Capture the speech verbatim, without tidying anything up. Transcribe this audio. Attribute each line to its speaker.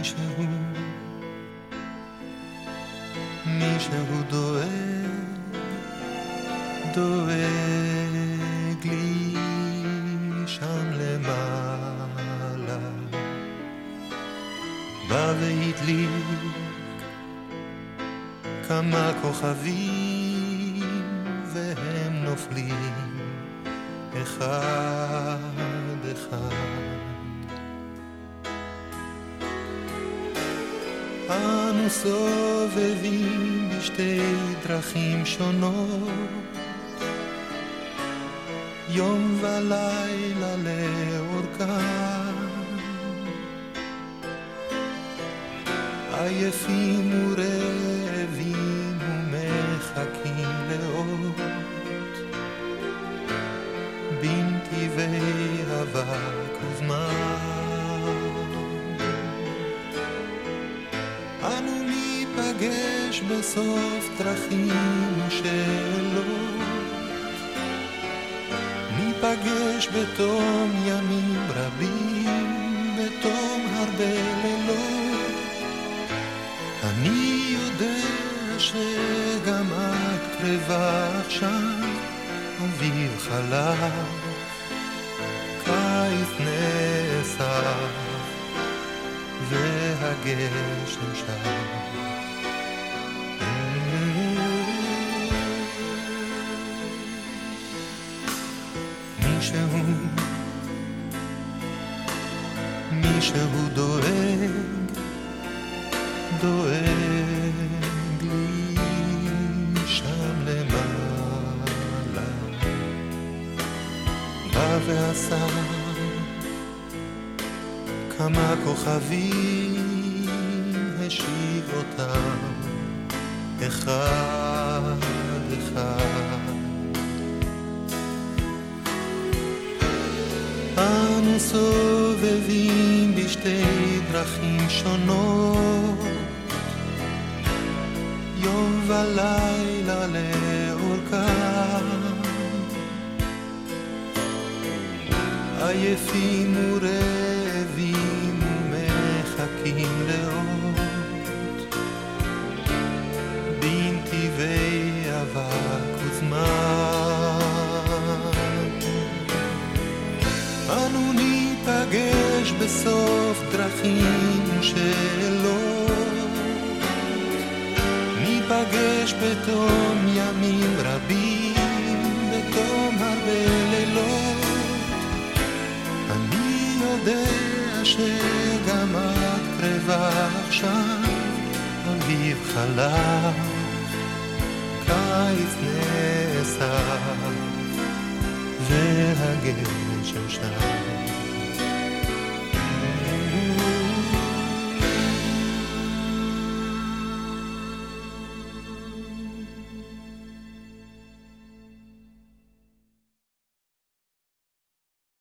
Speaker 1: מישהו, מישהו דואג, דואג לי שם למעלה, בא והדליק כמה כוכבים והם נופלים אחד אחד. אנו סובבים בשתי דרכים שונות, יום ולילה לאורכם, עייפים ורעבים ומחכים לאות בנתיבי אבק וזמן. אנו ניפגש בסוף דרכים ושאלות, ניפגש בתום ימים רבים, בתום הרבה לילות. אני יודע שגם את קרבה עכשיו, אביב חלף, קיץ נאסף והגשם שם. מישהו, מישהו דואג, דואג לי שם למעלה, בא ועשה כמה כוכבים, השיב אותם אחד אחד. אנו סובבים בשתי דרכים שונות, יום ולילה לאורכם, עייפים ורעבים ומחכים לאות בנתיבי אבק וזמן. אנו ניפגש בסוף דרכים ושאלות, ניפגש בתום ימים רבים, בתום הרבה לילות. אני יודע שגם את קרבה עכשיו, אביב חלף, קיץ נאסף והגשם שם.